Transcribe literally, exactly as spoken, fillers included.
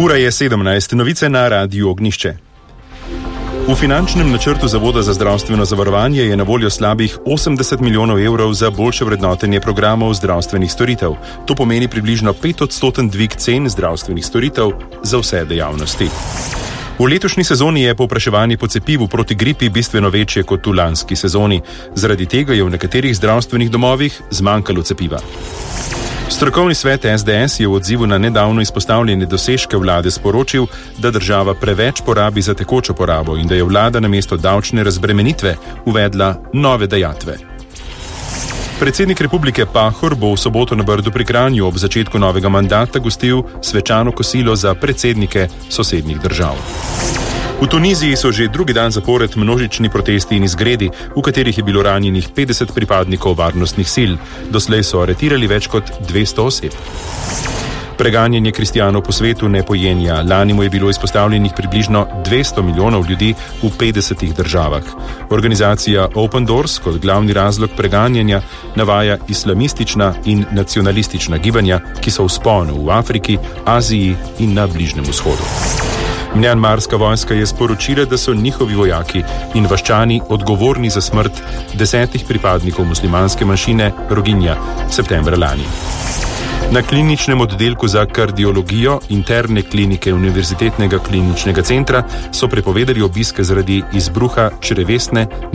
Ura je sedemnajst, novice na Radiu Ognjišče. V finančnem načrtu Zavoda za zdravstveno zavarovanje je na voljo slabih osemdeset milijonov evrov za boljše vrednotenje programov zdravstvenih storitev. To pomeni približno petodstoten dvig cen zdravstvenih storitev za vse dejavnosti. V letošnji sezoni je povpraševanje po cepivu proti gripi bistveno večje kot v lanski sezoni. Zaradi tega je v nekaterih zdravstvenih domovih zmanjkalo cepiva. Strokovni svet S D S je v odzivu na nedavno izpostavljene dosežke vlade sporočil, da država preveč porabi za tekočo porabo in da je vlada namesto davčne razbremenitve uvedla nove dajatve. Predsednik republike Pahor bo v soboto na Brdu pri Kranju ob začetku novega mandata gostil svečano kosilo za predsednike sosednjih držav. V Tuniziji so že drugi dan zapored množični protesti in izgredi, v katerih je bilo ranjenih petdeset pripadnikov varnostnih sil. Doslej so aretirali več kot dvesto oseb. Preganjanje kristjanov po svetu ne pojenja. Lani mu je bilo izpostavljenih približno dvesto milijonov ljudi v petdesetih državah. Organizacija Open Doors kot glavni razlog preganjanja navaja islamistična in nacionalistična gibanja, ki so v vzponu v Afriki, Aziji in na Bližnjem vzhodu. Mjanmarska vojska je sporočila, da so njihovi vojaki in vaščani odgovorni za smrt desetih pripadnikov muslimanske manjšine Roginja septembra lani. Na kliničnem oddelku za kardiologijo interne klinike Univerzitetnega kliničnega centra so prepovedali obiske zaradi izbruha črevesne